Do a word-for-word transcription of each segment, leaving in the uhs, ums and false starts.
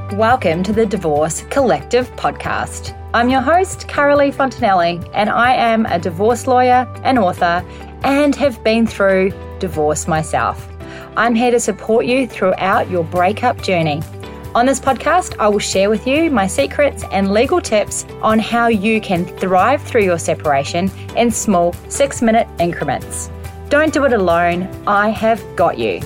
Welcome to the Divorce Collective podcast. I'm your host, Carolee Fontanelli, and I am a divorce lawyer and author and have been through divorce myself. I'm here to support you throughout your breakup journey. On this podcast, I will share with you my secrets and legal tips on how you can thrive through your separation in small six-minute increments. Don't do it alone. I have got you.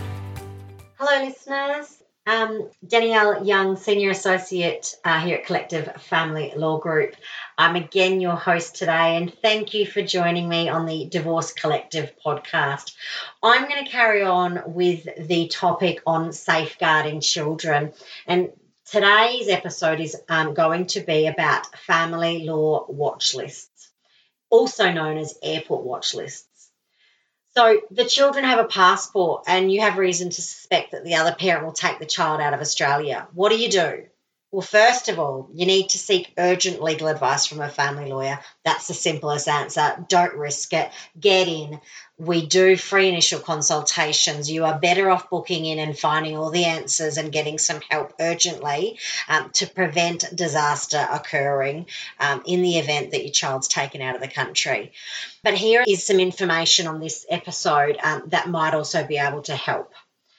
Hello, listeners. Um, Danielle Young, Senior Associate uh, here at Collective Family Law Group. I'm again your host today, and thank you for joining me on the Divorce Collective podcast. I'm going to carry on with the topic on safeguarding children, and today's episode is um, going to be about family law watch lists, also known as airport watch lists. So the children have a passport and you have reason to suspect that the other parent will take the child out of Australia. What do you do? Well, first of all, you need to seek urgent legal advice from a family lawyer. That's the simplest answer. Don't risk it. Get in. We do free initial consultations. You are better off booking in and finding all the answers and getting some help urgently um, to prevent disaster occurring um, in the event that your child's taken out of the country. But here is some information on this episode um, that might also be able to help.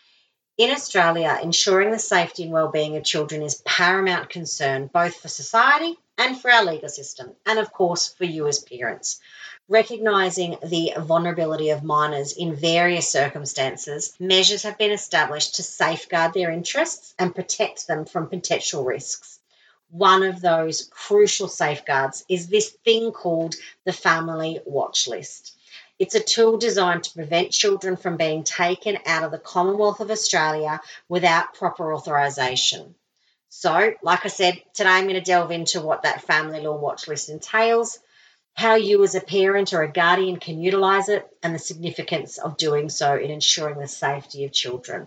In Australia, ensuring the safety and well-being of children is paramount concern, both for society and for our legal system, and of course for you as parents. Recognising the vulnerability of minors in various circumstances, measures have been established to safeguard their interests and protect them from potential risks. One of those crucial safeguards is this thing called the Family Watch List. It's a tool designed to prevent children from being taken out of the Commonwealth of Australia without proper authorisation. So, like I said, today I'm going to delve into what that family law watch list entails, how you as a parent or a guardian can utilise it, and the significance of doing so in ensuring the safety of children.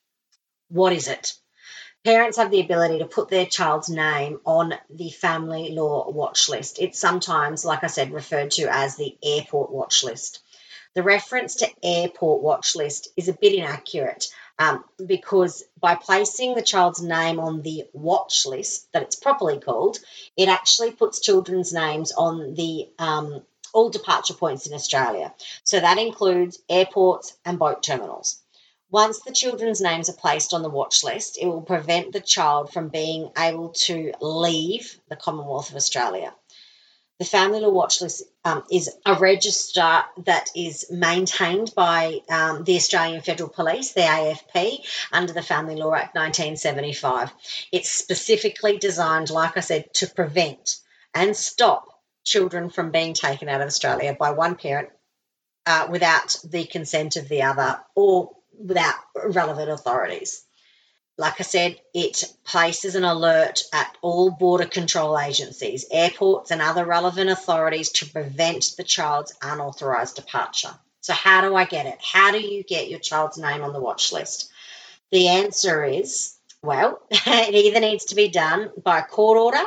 What is it? Parents have the ability to put their child's name on the family law watch list. It's sometimes, like I said, referred to as the airport watch list. The reference to airport watch list is a bit inaccurate um, because by placing the child's name on the watch list that it's properly called, it actually puts children's names on the um, all departure points in Australia. So that includes airports and boat terminals. Once the children's names are placed on the watch list, it will prevent the child from being able to leave the Commonwealth of Australia. The Family Law Watch List um, is a register that is maintained by um, the Australian Federal Police, the A F P, under the Family Law Act nineteen seventy-five. It's specifically designed, like I said, to prevent and stop children from being taken out of Australia by one parent uh, without the consent of the other or without relevant authorities. Like I said, it places an alert at all border control agencies, airports and other relevant authorities to prevent the child's unauthorised departure. So how do I get it? How do you get your child's name on the watch list? The answer is, well, it either needs to be done by a court order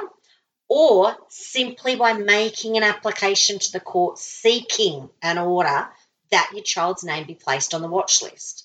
or simply by making an application to the court seeking an order that your child's name be placed on the watch list.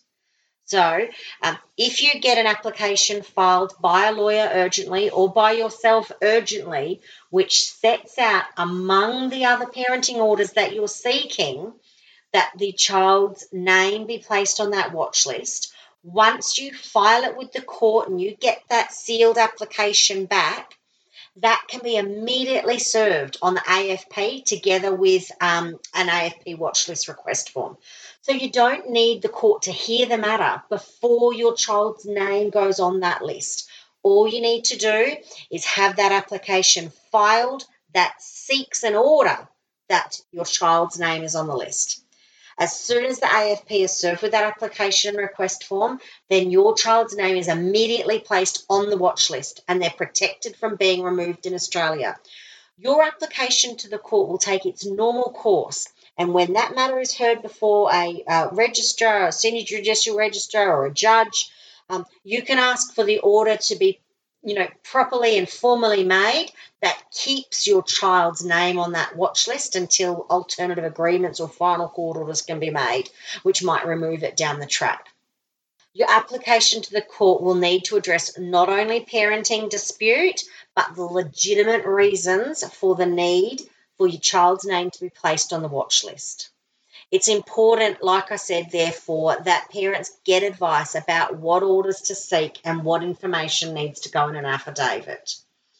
So um, if you get an application filed by a lawyer urgently or by yourself urgently, which sets out among the other parenting orders that you're seeking that the child's name be placed on that watch list, once you file it with the court and you get that sealed application back, that can be immediately served on the A F P together with um, an A F P watch list request form. So you don't need the court to hear the matter before your child's name goes on that list. All you need to do is have that application filed that seeks an order that your child's name is on the list. As soon as the A F P is served with that application request form, then your child's name is immediately placed on the watch list and they're protected from being removed in Australia. Your application to the court will take its normal course, and when that matter is heard before a uh, registrar, a senior judicial registrar or a judge, um, you can ask for the order to be you know, properly and formally made that keeps your child's name on that watch list until alternative agreements or final court orders can be made, which might remove it down the track. Your application to the court will need to address not only parenting dispute, but the legitimate reasons for the need for your child's name to be placed on the watch list. It's important, like I said, therefore, that parents get advice about what orders to seek and what information needs to go in an affidavit.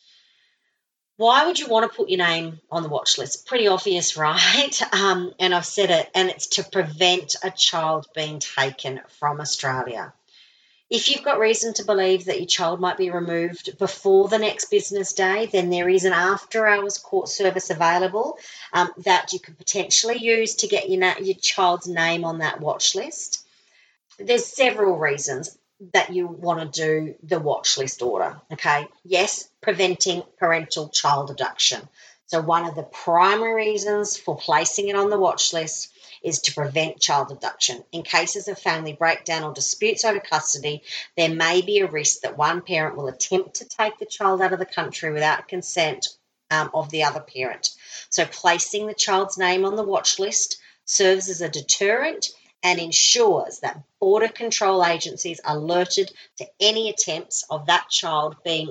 Why would you want to put your name on the watch list? Pretty obvious, right? Um, and I've said it, and it's to prevent a child being taken from Australia. If you've got reason to believe that your child might be removed before the next business day, then there is an after-hours court service available um, that you could potentially use to get your, na- your child's name on that watch list. There's several reasons that you want to do the watch list order, okay? Yes, preventing parental child abduction. So one of the primary reasons for placing it on the watch list is to prevent child abduction. In cases of family breakdown or disputes over custody, there may be a risk that one parent will attempt to take the child out of the country without consent um, of the other parent. So placing the child's name on the watch list serves as a deterrent and ensures that border control agencies are alerted to any attempts of that child being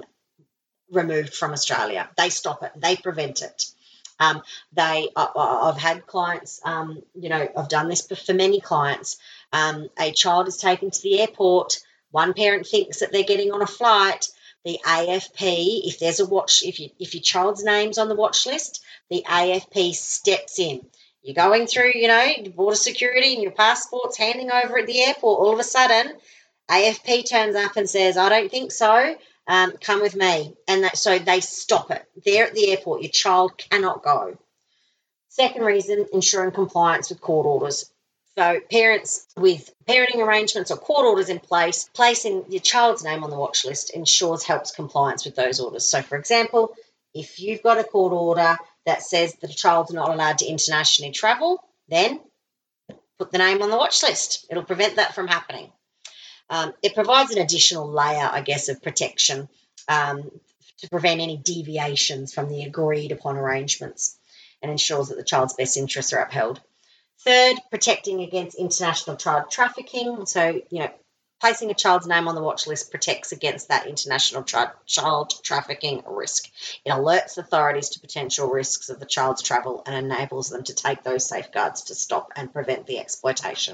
removed from Australia. They stop it. They prevent it. Um, they, uh, I've had clients, um, you know, I've done this for many clients. Um, a child is taken to the airport. One parent thinks that they're getting on a flight. The A F P, if there's a watch, if you, if your child's name's on the watch list, the A F P steps in. You're going through, you know, border security and your passport's handing over at the airport. All of a sudden, A F P turns up and says, I don't think so. Um, come with me. And that, so they stop it. They're at the airport. Your child cannot go. Second reason, ensuring compliance with court orders. So parents with parenting arrangements or court orders in place, placing your child's name on the watch list ensures helps compliance with those orders. So, for example, if you've got a court order that says that a child's not allowed to internationally travel, then put the name on the watch list. It'll prevent that from happening. Um, it provides an additional layer, I guess, of protection um, to prevent any deviations from the agreed upon arrangements and ensures that the child's best interests are upheld. Third, protecting against international child trafficking. So, you know, placing a child's name on the watch list protects against that international tra- child trafficking risk. It alerts authorities to potential risks of the child's travel and enables them to take those safeguards to stop and prevent the exploitation.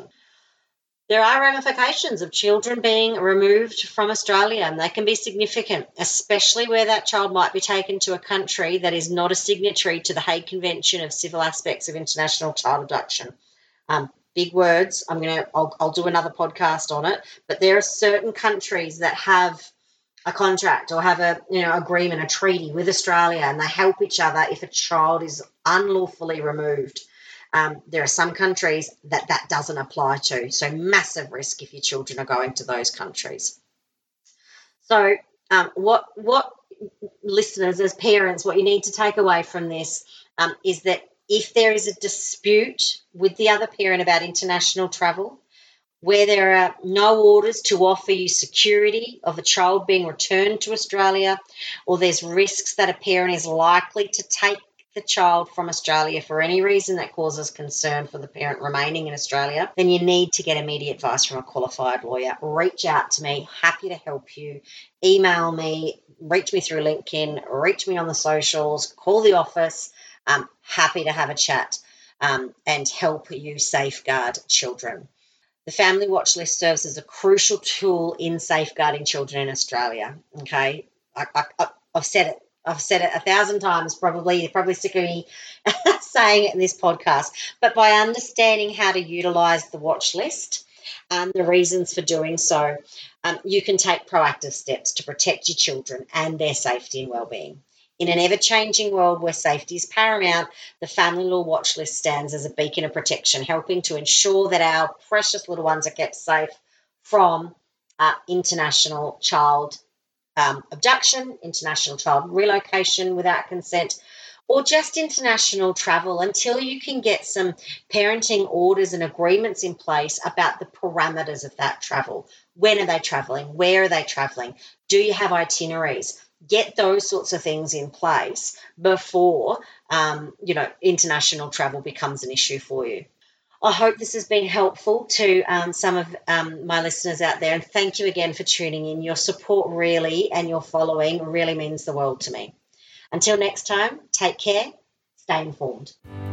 There are ramifications of children being removed from Australia, and they can be significant, especially where that child might be taken to a country that is not a signatory to the Hague Convention of Civil Aspects of International Child Abduction. Um, big words. I'm gonna. I'll, I'll do another podcast on it. But there are certain countries that have a contract or have a you know agreement, a treaty with Australia, and they help each other if a child is unlawfully removed. Um, there are some countries that that doesn't apply to, so massive risk if your children are going to those countries. So um, what what listeners, as parents, what you need to take away from this um, is that if there is a dispute with the other parent about international travel, where there are no orders to offer you security of a child being returned to Australia, or there's risks that a parent is likely to take the child from Australia for any reason that causes concern for the parent remaining in Australia, then you need to get immediate advice from a qualified lawyer. Reach out to me. Happy to help you. Email me. Reach me through LinkedIn. Reach me on the socials. Call the office. I'm happy to have a chat um, and help you safeguard children. The Family Watch List serves as a crucial tool in safeguarding children in Australia. Okay, I, I, I've said it. I've said it a thousand times, probably. You're probably sick of me saying it in this podcast. But by understanding how to utilise the watch list and the reasons for doing so, um, you can take proactive steps to protect your children and their safety and well-being. In an ever-changing world where safety is paramount, the Family Law Watch List stands as a beacon of protection, helping to ensure that our precious little ones are kept safe from uh, international child Um, abduction, international child relocation without consent, or just international travel until you can get some parenting orders and agreements in place about the parameters of that travel. When are they traveling? Where are they traveling? Do you have itineraries? Get those sorts of things in place before, um, you know, international travel becomes an issue for you. I hope this has been helpful to um, some of um, my listeners out there, and thank you again for tuning in. Your support really and your following really means the world to me. Until next time, take care, stay informed.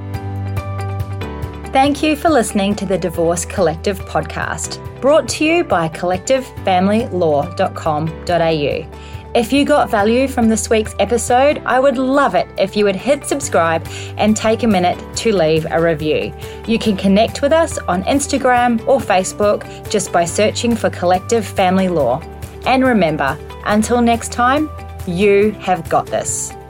Thank you for listening to the Divorce Collective podcast, brought to you by collective family law dot com dot a u. If you got value from this week's episode, I would love it if you would hit subscribe and take a minute to leave a review. You can connect with us on Instagram or Facebook just by searching for Collective Family Law. And remember, until next time, you have got this.